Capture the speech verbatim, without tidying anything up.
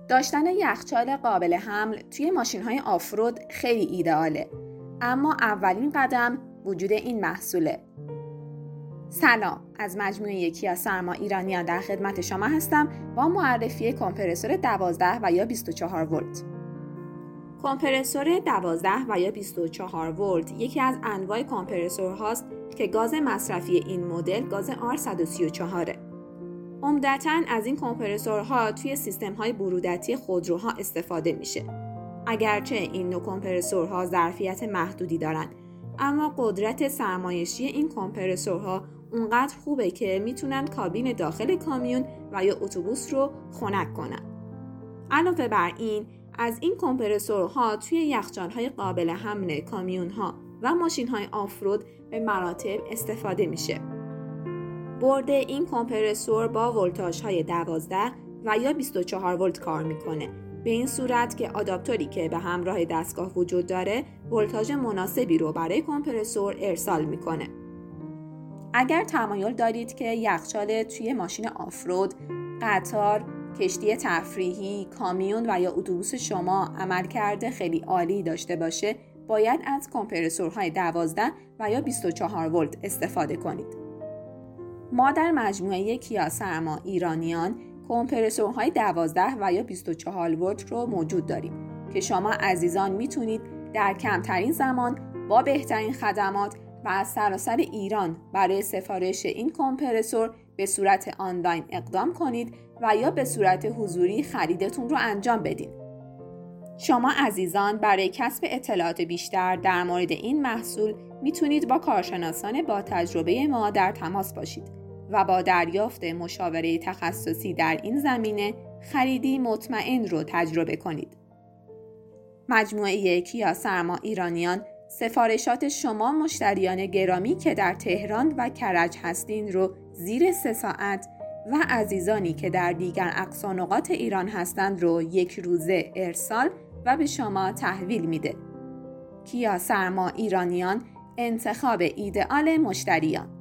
داشتن یخچال قابل حمل توی ماشین‌های آفرود خیلی ایدئاله، اما اولین قدم وجود این محصوله. سلام، از مجموعه کیا سرما ایرانیان در خدمت شما هستم با معرفی کمپرسور دوازده و یا بیست و چهار ولت. کمپرسور دوازده و یا بیست و چهار ولت یکی از انواع کمپرسور هاست که گاز مصرفی این مدل گاز آر صد و سی و چهار. عمدتاً از این کمپرسورها توی سیستم‌های برودتی خودروها استفاده میشه. اگرچه این نوع کمپرسورها ظرفیت محدودی دارن، اما قدرت سرمایشی این کمپرسورها اونقدر خوبه که میتونن کابین داخل کامیون و یا اتوبوس رو خنک کنن. علاوه بر این، از این کمپرسورها توی یخچال‌های قابل حمل کامیون‌ها و ماشین‌های آفرود به مراتب استفاده میشه. برد این کمپرسور با ولتاژهای دوازده و یا بیست و چهار ولت کار میکنه، به این صورت که آداپتوری که به همراه دستگاه وجود داره ولتاژ مناسبی رو برای کمپرسور ارسال میکنه. اگر تمایل دارید که یخچال توی ماشین آفرود، قطار، کشتی تفریحی، کامیون و یا اتوبوس شما عملکرد خیلی عالی داشته باشه، باید از کمپرسورهای دوازده و یا بیست و چهار ولت استفاده کنید. ما در مجموعه کیا سرما ایرانیان کمپرسورهای دوازده و یا بیست و چهار ولت رو موجود داریم که شما عزیزان میتونید در کمترین زمان با بهترین خدمات و از سراسر ایران برای سفارش این کمپرسور به صورت آنلاین اقدام کنید و یا به صورت حضوری خریدتون رو انجام بدید. شما عزیزان برای کسب اطلاعات بیشتر در مورد این محصول میتونید با کارشناسان با تجربه ما در تماس باشید و با دریافت مشاوره تخصصی در این زمینه خریدی مطمئن رو تجربه کنید. مجموعه کیا سرما ایرانیان سفارشات شما مشتریان گرامی که در تهران و کرج هستین رو زیر سه ساعت و عزیزانی که در دیگر اقصا نقاط ایران هستند رو یک روزه ارسال و به شما تحویل میده. کیا سرما ایرانیان، انتخاب ایدئال مشتریان.